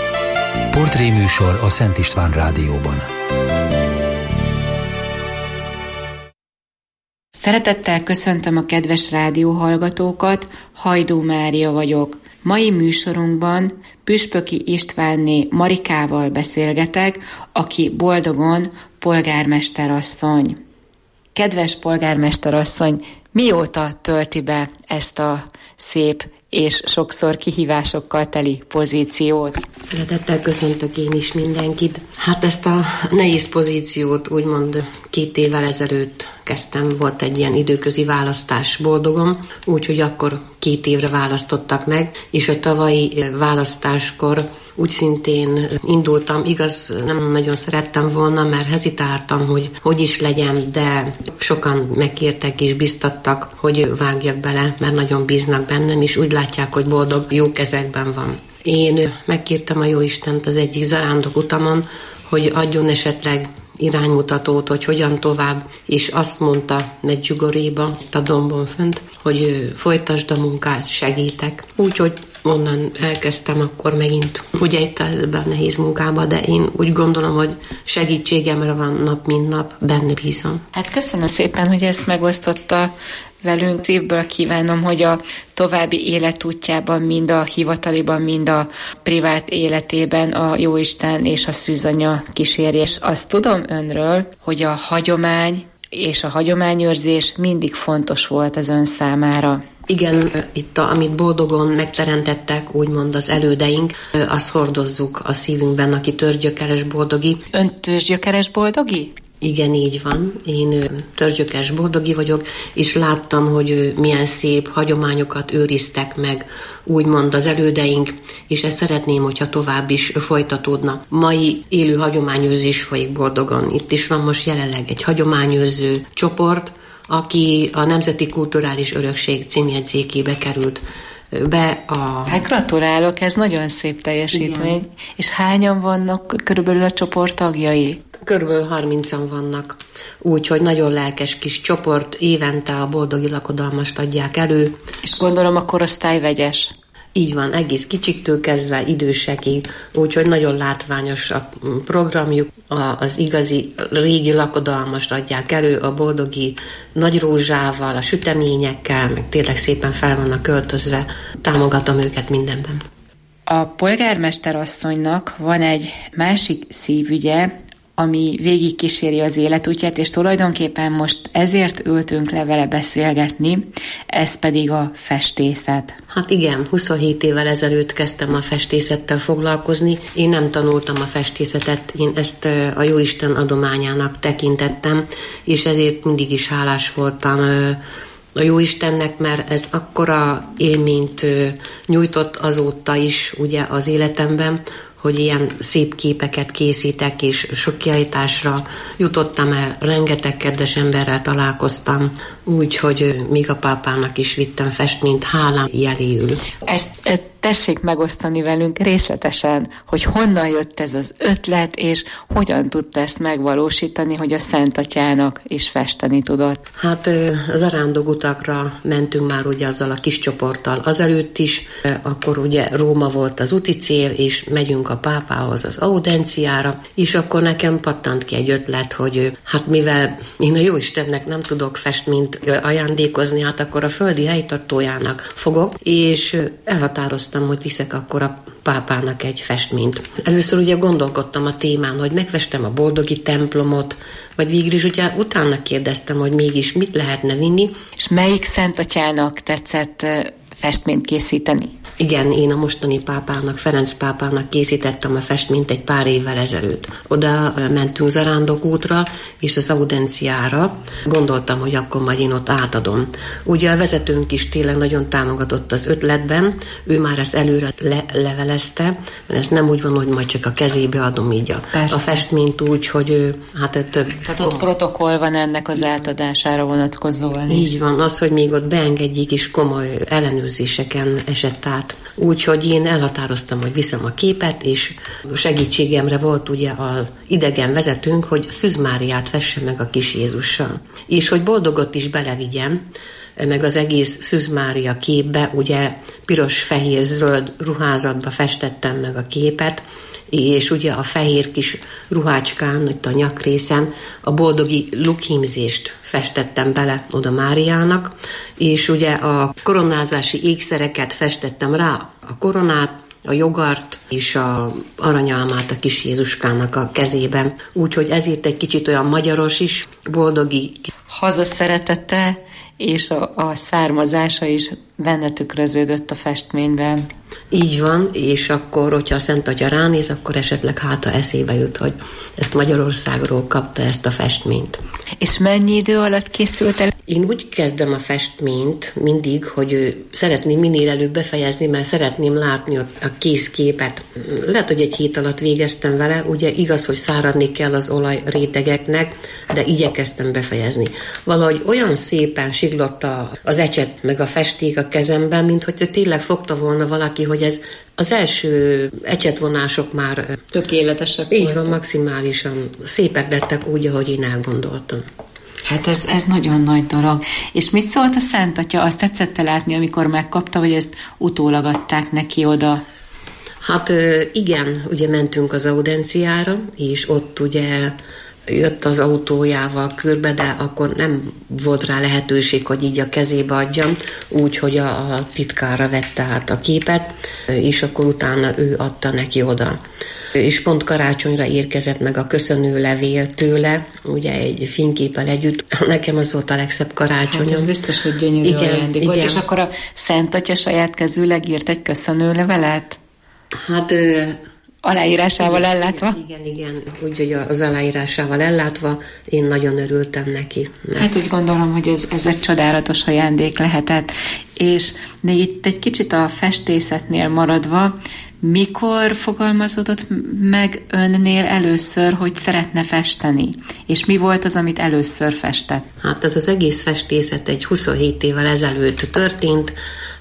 Portréműsor a Szent István Rádióban. Szeretettel köszöntöm a kedves rádióhallgatókat, Hajdú Mária vagyok. Mai műsorunkban Püspöki Istvánné Marikával beszélgetek, aki boldogon polgármesterasszony. Kedves polgármesterasszony, mióta tölti be ezt a szép és sokszor kihívásokkal teli pozíciót? Szeretettel köszöntök én is mindenkit. Hát ezt a nehéz pozíciót úgymond két évvel ezelőtt kezdtem, volt egy ilyen időközi választás boldogom, úgyhogy akkor két évre választottak meg, és a tavalyi választáskor úgy szintén indultam, igaz, nem nagyon szerettem volna, mert hezitáltam, hogy hogy is legyen, de sokan megkértek és biztattak, hogy vágjak bele, mert nagyon bíznak bennem, és úgy látják, hogy boldog, jó kezekben van. Én megkértem a Jóistent az egyik zarándok utamon, hogy adjon esetleg iránymutatót, hogy hogyan tovább, és azt mondta Medjugorjéba, a dombon fönt, hogy folytasd a munkát, segítek. Úgyhogy onnan elkezdtem akkor megint, ugye itt ebben a nehéz munkába, de én úgy gondolom, hogy segítségemre van nap, mint nap, benne bízom. Hát köszönöm szépen, hogy ezt megosztotta velünk. Szívből kívánom, hogy a további életútjában, mind a hivataliban, mind a privát életében a Jóisten és a szűzanya kísérje. És azt tudom önről, hogy a hagyomány és a hagyományőrzés mindig fontos volt az ön számára. Igen, itt, a, amit boldogon megteremtettek, úgymond az elődeink, azt hordozzuk a szívünkben, aki törzsgyökeres boldogi. Ön törzsgyökeres boldogi? Igen, így van. Én törzsgyökeres boldogi vagyok, és láttam, hogy milyen szép hagyományokat őriztek meg, úgymond az elődeink, és ezt szeretném, hogyha tovább is folytatódna. Mai élő hagyományőrzés folyik boldogon. Itt is van most jelenleg egy hagyományőrző csoport, aki a Nemzeti Kulturális Örökség címjegyzékébe került be a... Hát gratulálok, ez nagyon szép teljesítmény. Igen. És hányan vannak körülbelül a csoport tagjai? Körülbelül harmincan vannak, úgyhogy nagyon lelkes kis csoport, évente a boldogi lakodalmast adják elő. És gondolom a korosztály vegyes. Így van, egész kicsiktől kezdve idősekig, úgyhogy nagyon látványos a programjuk, az igazi régi lakodalmast adják elő a boldogi nagy rózsával, a süteményekkel, meg tényleg szépen fel vannak költözve, támogatom őket mindenben. A polgármester asszonynak van egy másik szívügye, ami végigkíséri az életútját, és tulajdonképpen most ezért ültünk le vele beszélgetni, ez pedig a festészet. Hát igen, huszonhét évvel ezelőtt kezdtem a festészettel foglalkozni. Én nem tanultam a festészetet, én ezt a Jóisten adományának tekintettem, és ezért mindig is hálás voltam a Jóistennek, mert ez akkora élményt nyújtott azóta is ugye az életemben, hogy ilyen szép képeket készítek, és sok kiállításra jutottam el, rengeteg kedves emberrel találkoztam, úgyhogy még a pápának is vittem festményt hálám jeléül. Ezt tessék megosztani velünk részletesen, hogy honnan jött ez az ötlet, és hogyan tudta ezt megvalósítani, hogy a Szent Atyának is festeni tudott. Hát zarándogutakra mentünk már ugye azzal a kis csoporttal azelőtt is, akkor ugye Róma volt az úti cél, és megyünk a pápához az audenciára, és akkor nekem pattant ki egy ötlet, hogy hát mivel én a Jóistennek nem tudok festményt ajándékozni, hát akkor a földi helytartójának fogok, és elhatároztam, hogy viszek akkor a pápának egy festményt. Először ugye gondolkodtam a témán, hogy megfestem a boldogi templomot, vagy végül is ugye utána kérdeztem, hogy mégis mit lehetne vinni. És melyik Szent Atyának tetszett festményt készíteni? Igen, én a mostani pápának, Ferenc pápának készítettem a festményt egy pár évvel ezelőtt. Oda mentünk zarándokútra és az audenciára. Gondoltam, hogy akkor majd én ott átadom. Ugye a vezetőnk is tényleg nagyon támogatott az ötletben, ő már ezt előre le- levelezte, mert ez nem úgy van, hogy majd csak a kezébe adom így a, a festményt úgy, hogy hát több... Hát ott protokoll van ennek az átadására vonatkozóan. Így van, az, hogy még ott beengedjék is komoly ellenőrzéseken esett át. Úgyhogy én elhatároztam, hogy viszem a képet, és segítségemre volt ugye az idegen vezetőnk, hogy Szűz Máriát fesse meg a kis Jézussal. És hogy boldogot is belevigyem, meg az egész Szűz Mária képbe, ugye piros-fehér-zöld ruházatba festettem meg a képet, és ugye a fehér kis ruhácskán, itt a nyakrészen a boldogi lukhímzést festettem bele oda Máriának, és ugye a koronázási ékszereket festettem rá, a koronát, a jogart és a aranyalmát a kis Jézuskának a kezében. Úgyhogy ezért egy kicsit olyan magyaros is, boldogi. hazaszeretete és a, a származása is benne tükröződött a festményben. Így van, és akkor, hogyha a Szent Atya ránéz, akkor esetleg háta eszébe jut, hogy ezt Magyarországról kapta ezt a festményt. És mennyi idő alatt készült el? Én úgy kezdem a festményt mindig, hogy szeretném minél előbb befejezni, mert szeretném látni a kész képet. Lehet, hogy egy hét alatt végeztem vele, ugye igaz, hogy száradni kell az olajrétegeknek, de igyekeztem befejezni. Valahogy olyan szépen siklott az ecset meg a festék a kezemben, mint hogy tényleg fogta volna valaki, hogy ez az első ecsetvonások már tökéletesek így voltak. van, maximálisan szépek lettek úgy, ahogy én elgondoltam. Hát ez, ez nagyon nagy dolog. És mit szólt a Szent Atya? Azt tetszette látni, amikor megkapta, vagy ezt utólag adták neki oda? Hát igen, ugye mentünk az audenciára, és ott ugye jött az autójával körbe, de akkor nem volt rá lehetőség, hogy így a kezébe adjam, úgyhogy a, a titkára vette át a képet, és akkor utána ő adta neki oda. És pont karácsonyra érkezett meg a köszönő levél tőle, ugye egy fényképpel együtt. Nekem az volt a legszebb karácsonyom. Hát ez biztos, hogy gyönyörű igen, ajándék volt. És akkor a Szent Atya saját kezűleg írt egy köszönő levelet? Hát... Aláírásával igen, ellátva? Igen, igen, úgyhogy az aláírásával ellátva én nagyon örültem neki. Mert... Hát úgy gondolom, hogy ez, ez egy csodálatos ajándék lehetett. És de itt egy kicsit a festészetnél maradva, mikor fogalmazódott meg önnél először, hogy szeretne festeni? És mi volt az, amit először festett? Hát ez az egész festészet egy huszonhét évvel ezelőtt történt.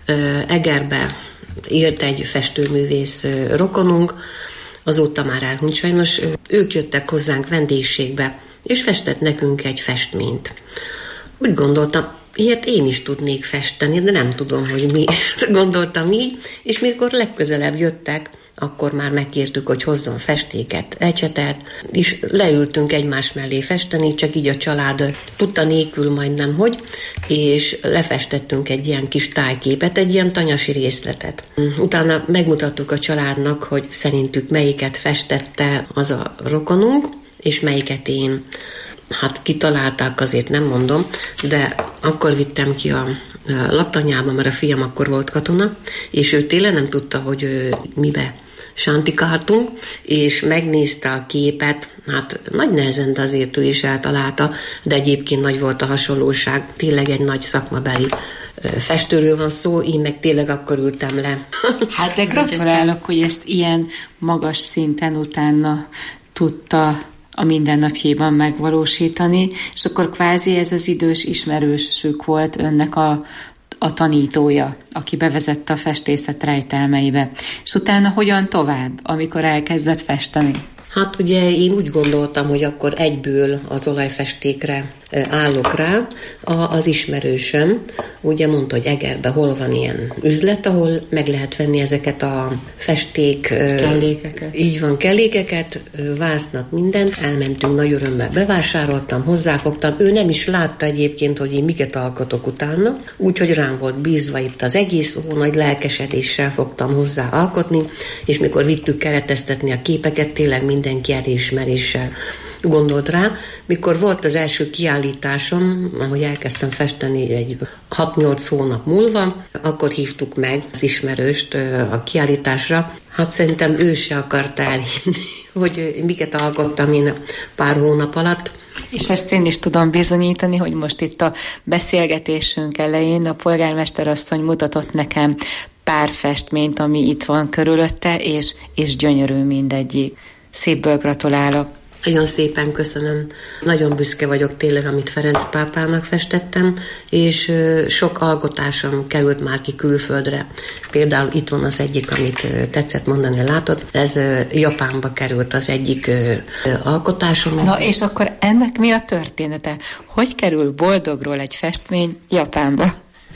Egerbe élt egy festőművész rokonunk, azóta már elhunyt sajnos. Ők jöttek hozzánk vendégségbe, és festett nekünk egy festményt. Úgy gondoltam, ilyet én is tudnék festeni, de nem tudom, hogy mi gondoltam így, és mikor legközelebb jöttek, akkor már megkértük, hogy hozzon festéket, ecsetet, és leültünk egymás mellé festeni, csak így a család tudta nélkül majdnem hogy, és lefestettünk egy ilyen kis tájképet, egy ilyen tanyasi részletet. Utána megmutattuk a családnak, hogy szerintük melyiket festette az a rokonunk, és melyiket én. Hát kitalálták, azért nem mondom, de akkor vittem ki a laktanyába, mert a fiam akkor volt katona, és ő tényleg nem tudta, hogy mibe sántikáltunk, és megnézte a képet, hát nagy nehezen, de azért ő is eltalálta, de egyébként nagy volt a hasonlóság, tényleg egy nagy szakmabeli festőről van szó, én meg tényleg akkor ültem le. Hát de gratulálok, hogy ezt ilyen magas szinten utána tudta a mindennapjaiban megvalósítani, és akkor kvázi ez az idős ismerősük volt önnek a, a tanítója, aki bevezette a festészet rejtelmeibe. És utána hogyan tovább, amikor elkezdett festeni? Hát ugye én úgy gondoltam, hogy akkor egyből az olajfestékre állok rá. Az ismerősöm ugye mondta, hogy Egerben hol van ilyen üzlet, ahol meg lehet venni ezeket a festék... Kellékeket. Így van, kellékeket, vásznat, mindent. Elmentünk nagy örömmel, bevásároltam, hozzáfogtam. Ő nem is látta egyébként, hogy én miket alkotok utána, úgyhogy rám volt bízva itt az egész, ó, nagy lelkesedéssel fogtam hozzá alkotni, és mikor vittük kereteztetni a képeket, tényleg mindenki elismeréssel gondolt rá. Mikor volt az első kiállításom, ahogy elkezdtem festeni egy hat-nyolc hónap múlva, akkor hívtuk meg az ismerőst a kiállításra. Hát szerintem ő se akarta elhinni, hogy miket alkottam én pár hónap alatt. És ezt én is tudom bizonyítani, hogy most itt a beszélgetésünk elején a polgármester asszony mutatott nekem pár festményt, ami itt van körülötte, és, és gyönyörű mindegyik. Szépből gratulálok. Nagyon szépen köszönöm. Nagyon büszke vagyok tényleg, amit Ferenc pápának festettem, és sok alkotásom került már ki külföldre. Például itt van az egyik, amit tetszett mondani, látod. Ez Japánba került az egyik alkotásom. Na és akkor ennek mi a története? Hogy kerül boldogról egy festmény Japánba?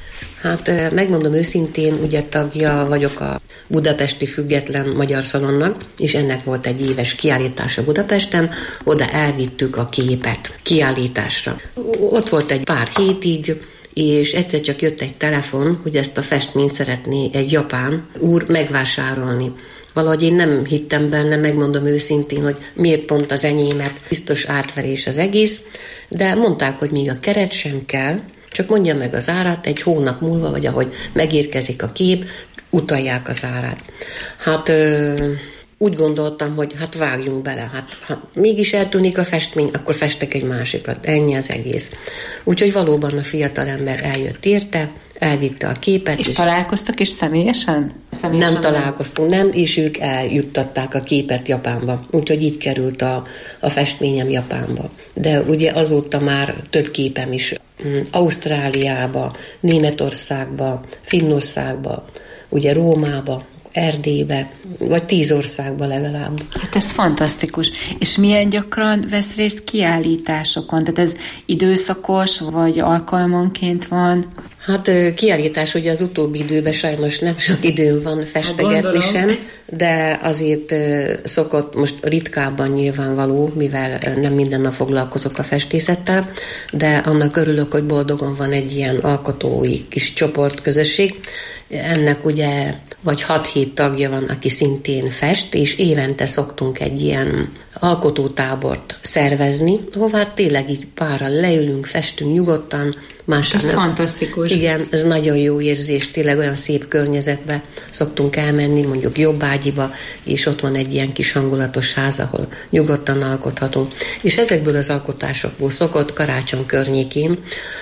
Hát megmondom őszintén, ugye tagja vagyok a Budapesti Független Magyar Szalonnak, és ennek volt egy éves kiállítása Budapesten, oda elvittük a képet kiállításra. Ott volt egy pár hétig, és egyszer csak jött egy telefon, hogy ezt a festményt szeretné egy japán úr megvásárolni. Valahogy én nem hittem benne, megmondom őszintén, hogy miért pont az enyémet, biztos átverés az egész, de mondták, hogy még a keret sem kell, csak mondja meg az árát, egy hónap múlva, vagy ahogy megérkezik a kép, utalják az árát. Hát ö, úgy gondoltam, hogy hát vágjunk bele, hát, hát mégis eltűnik a festmény, akkor festek egy másikat, ennyi az egész. Úgyhogy valóban a fiatalember eljött érte, elvitte a képet. És, és találkoztak is személyesen? személyesen nem találkoztunk, nem, és ők eljuttatták a képet Japánba. Úgyhogy így került a, a festményem Japánba. De ugye azóta már több képem is Ausztráliába, Németországba, Finnországba, ugye Rómába, Erdélybe, vagy tíz országba legalább. Hát ez fantasztikus. És milyen gyakran vesz részt kiállításokon? Tehát ez időszakos, vagy alkalmanként van? Hát kiállítás ugye az utóbbi időben sajnos nem sok időm van festegetni sem, de azért szokott most ritkábban nyilvánvaló, mivel nem minden nap foglalkozok a festészettel, de annak örülök, hogy Boldogon van egy ilyen alkotói kis csoportközösség. Ennek ugye vagy hat-hét tagja van, aki szintén fest, és évente szoktunk egy ilyen alkotótábort szervezni, hová tényleg így párral leülünk, festünk nyugodtan. Ez nem. Fantasztikus. Igen, ez nagyon jó érzés, tényleg olyan szép környezetbe szoktunk elmenni, mondjuk Jobbágyiba, és ott van egy ilyen kis hangulatos ház, ahol nyugodtan alkothatunk. És ezekből az alkotásokból szokott karácsony környékén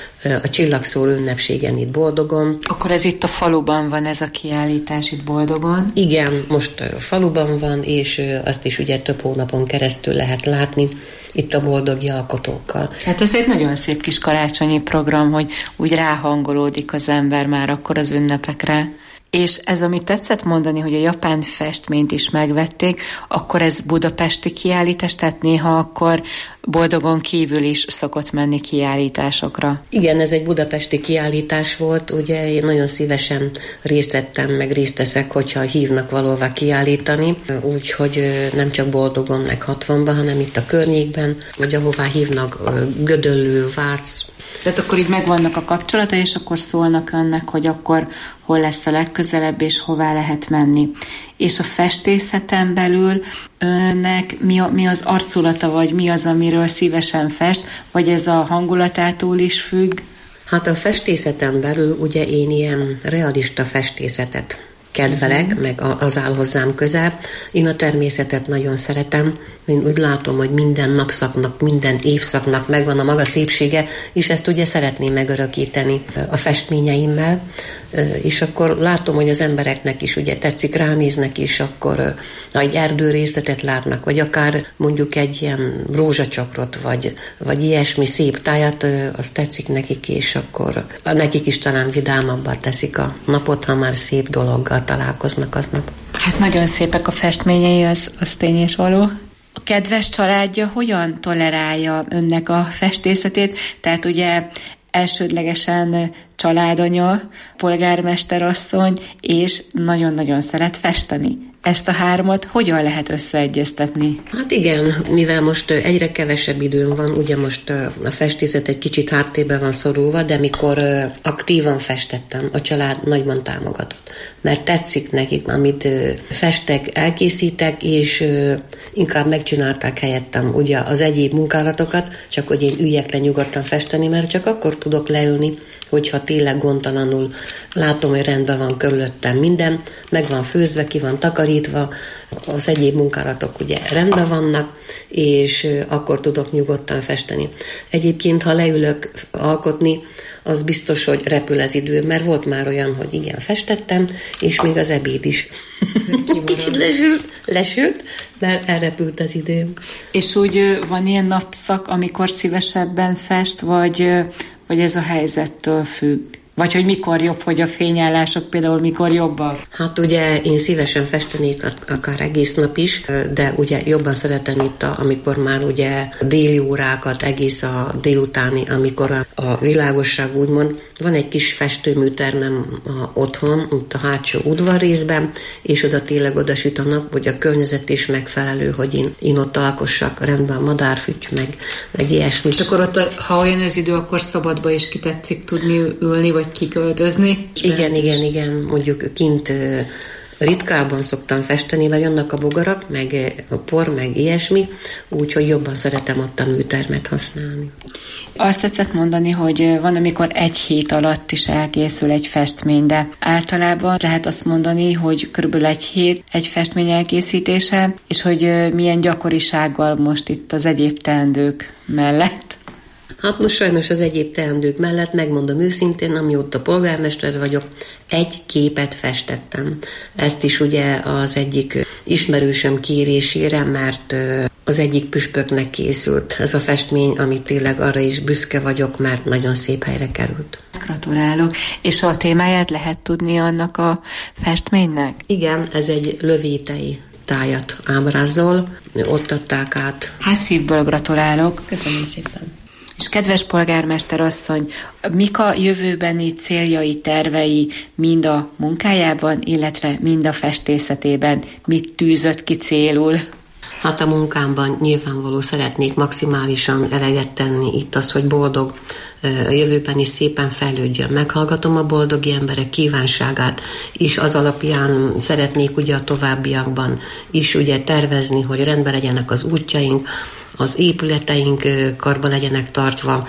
a Csillagszóró ünnepségen itt Boldogon. Akkor ez itt a faluban van ez a kiállítás itt Boldogon? Igen, most a faluban van, és azt is ugye több hónapon keresztül lehet látni itt a boldogi alkotókkal. Hát ez egy nagyon szép kis karácsonyi program, hogy úgy ráhangolódik az ember már akkor az ünnepekre. És ez, amit tetszett mondani, hogy a japán festményt is megvették, akkor ez budapesti kiállítás, tehát néha akkor Boldogon kívül is szokott menni kiállításokra. Igen, ez egy budapesti kiállítás volt, ugye én nagyon szívesen részt vettem, meg részt veszek, hogyha hívnak valóvá kiállítani, úgyhogy nem csak Boldogon, meg hatvanban, hanem itt a környékben, vagy ahová hívnak Gödöllő, Vác. Tehát akkor így megvannak a kapcsolata, és akkor szólnak önnek, hogy akkor hol lesz a legközelebb, és hová lehet menni. És a festészeten belül önnek mi, a, mi az arculata, vagy mi az, amiről szívesen fest, vagy ez a hangulatától is függ? Hát a festészeten belül ugye én ilyen realista festészetet kedvelek, uh-huh. meg az áll hozzám közel. Én a természetet nagyon szeretem. Én úgy látom, hogy minden napszaknak, minden évszaknak megvan a maga szépsége, és ezt ugye szeretném megörökíteni a festményeimmel. És akkor látom, hogy az embereknek is ugye tetszik, ránéznek is, akkor ha egy erdőrészetet látnak, vagy akár mondjuk egy ilyen rózsacsakrot, vagy, vagy ilyesmi szép tájat, az tetszik nekik, és akkor nekik is talán vidámabbá teszik a napot, ha már szép dologgal találkoznak aznap. Hát nagyon szépek a festményei, az, az tény és való. A kedves családja hogyan tolerálja önnek a festészetét? Tehát ugye elsődlegesen családanya, polgármesterasszony, és nagyon-nagyon szeret festeni. Ezt a hármat hogyan lehet összeegyeztetni? Hát igen, mivel most egyre kevesebb időm van, ugye most a festészet egy kicsit háttérbe van szorulva, de mikor aktívan festettem, a család nagyban támogatott. Mert tetszik nekik, amit festek, elkészítek, és inkább megcsinálták helyettem ugye az egyéb munkálatokat, csak hogy én üljek le nyugodtan festeni, mert csak akkor tudok leülni, hogyha tényleg gondtalanul látom, hogy rendben van körülöttem minden, meg van főzve, ki van takarítva, az egyéb munkálatok ugye rendben vannak, és akkor tudok nyugodtan festeni. Egyébként, ha leülök alkotni, az biztos, hogy repül az idő, mert volt már olyan, hogy igen, festettem, és még az ebéd is kicsit lesült, lesült, mert elrepült az idő. És úgy van ilyen napszak, amikor szívesebben fest, vagy, vagy ez a helyzettől függ? Vagy hogy mikor jobb, hogy a fényállások például mikor jobbak? Hát ugye én szívesen festenék akár egész nap is, de ugye jobban szeretem itt, a, amikor már ugye déli órákat, egész a délutáni, amikor a, a világosság úgymond. Van egy kis festőműtermem a, otthon, ott a hátsó udvarrészben, és oda tényleg oda süt a nap, hogy a környezet is megfelelő, hogy én, én ott alkossak, rendben a madárfüty, meg, meg ilyesmi. És akkor ott, ha olyan az idő, akkor szabadba is ki tetszik tudni ülni, vagy kiköltözni? Igen, igen, igen, mondjuk kint Ritkában szoktam festeni, vagy annak a bogarak, meg a por, meg ilyesmi, úgyhogy jobban szeretem ott a műtermet használni. Azt tetszett mondani, hogy van, amikor egy hét alatt is elkészül egy festmény, de általában lehet azt mondani, hogy körülbelül egy hét egy festmény elkészítése, és hogy milyen gyakorisággal most itt az egyéb teendők mellett. Hát most sajnos az egyéb teendők mellett, megmondom őszintén, amióta polgármester vagyok, egy képet festettem. Ezt is ugye az egyik ismerősöm kérésére, mert az egyik püspöknek készült ez a festmény, amit tényleg arra is büszke vagyok, mert nagyon szép helyre került. Gratulálok. És a témáját lehet tudni annak a festménynek? Igen, ez egy lövétei tájat ábrázol, ott adták át. Hát szívből gratulálok. Köszönöm szépen. És kedves polgármester asszony, mik a jövőbeni céljai, tervei mind a munkájában, illetve mind a festészetében? Mit tűzött ki célul? Hát a munkámban nyilvánvaló szeretnék maximálisan eleget tenni. Itt az, hogy boldog a jövőben is szépen fejlődjön. Meghallgatom a boldogi emberek kívánságát, és az alapján szeretnék ugye a továbbiakban is ugye tervezni, hogy rendben legyenek az útjaink, az épületeink karba legyenek tartva,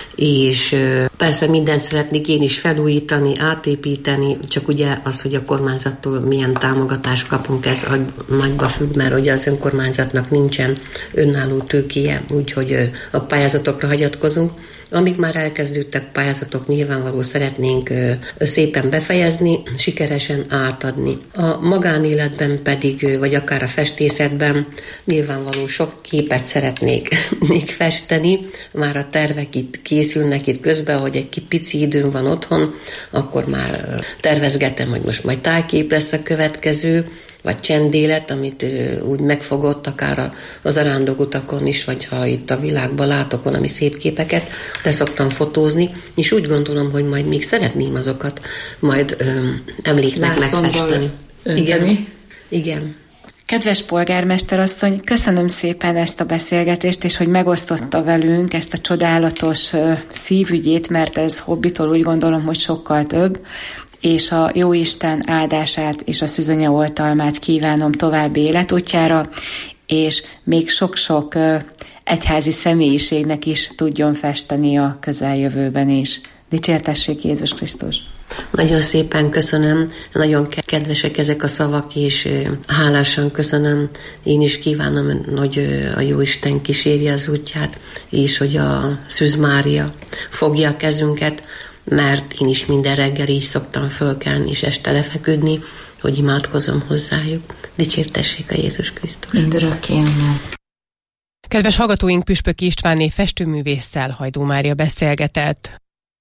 és persze mindent szeretnék én is felújítani, átépíteni, csak ugye az, hogy a kormányzattól milyen támogatást kapunk, ez nagyba függ, mert ugye az önkormányzatnak nincsen önálló tőkéje, úgyhogy a pályázatokra hagyatkozunk. Amíg már elkezdődtek pályázatok, nyilvánvaló szeretnénk szépen befejezni, sikeresen átadni. A magánéletben pedig, vagy akár a festészetben nyilvánvaló sok képet szeretnék még festeni. Már a tervek itt készülnek itt közben, hogy egy pici időm van otthon, akkor már tervezgetem, hogy most majd tájkép lesz a következő, vagy csendélet, amit úgy megfogott akár az arándogutakon is, vagy ha itt a világban látok valami szép képeket, de szoktam fotózni, és úgy gondolom, hogy majd még szeretném azokat majd öm, emléknek megfesteni. Igen. Igen. Kedves polgármester asszony, köszönöm szépen ezt a beszélgetést, és hogy megosztotta velünk ezt a csodálatos szívügyét, mert ez hobbitól úgy gondolom, hogy sokkal több, és a Jóisten áldását és a szűzanya oltalmát kívánom további életútjára, és még sok-sok egyházi személyiségnek is tudjon festeni a közeljövőben is. Dicsértessék Jézus Krisztus! Nagyon szépen köszönöm, nagyon kedvesek ezek a szavak, és hálásan köszönöm. Én is kívánom, hogy a Jóisten kísérje az útját, és hogy a Szűz Mária fogja a kezünket, mert én is minden reggel így szoktam fölkelni és este lefeküdni, hogy imádkozom hozzájuk. Dicsértessék a Jézus Krisztus. Mindörökké, amen. Kedves hallgatóink, Püspöki Istvánné festőművésszel Hajdú Mária beszélgetett.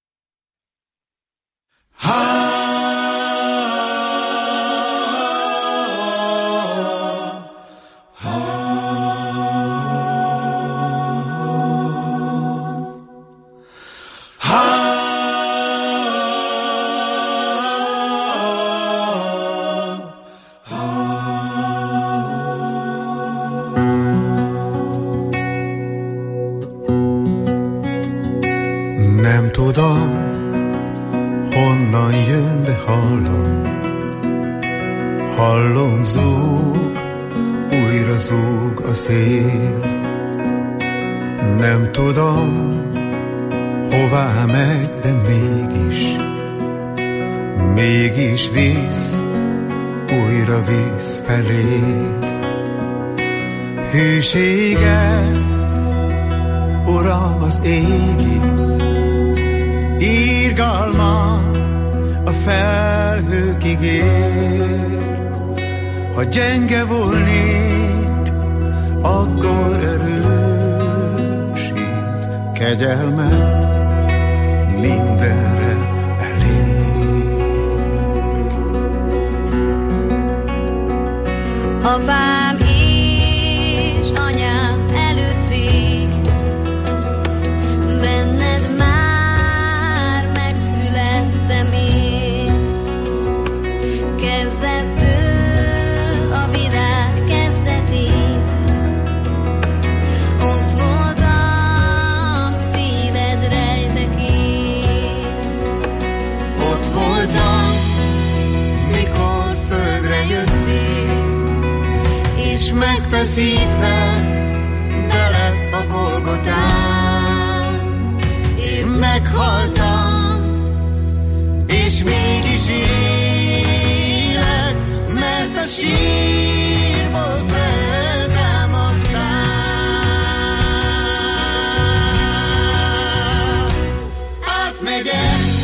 Nem tudom, honnan jön, de hallom, hallom zúg, újra zúg a szél. Nem tudom, hová megy, de mégis, mégis visz, újra visz feléd. Hűséged, Uram, az égig, irgalmat a felhőkig ér. Ha gyenge volnék, akkor erősít, kegyelmet mindenre elég. Apám és anyám előtt rég, benned már megszülettem én. Kezdettől a világ kezdetét, ott voltam, szíved rejtekén. Ott voltam, mikor földre jött szívnek, de lett a Golgotán. Én meghaltam, és mégis élek, mert a sírból feltámadtál. Átmegyek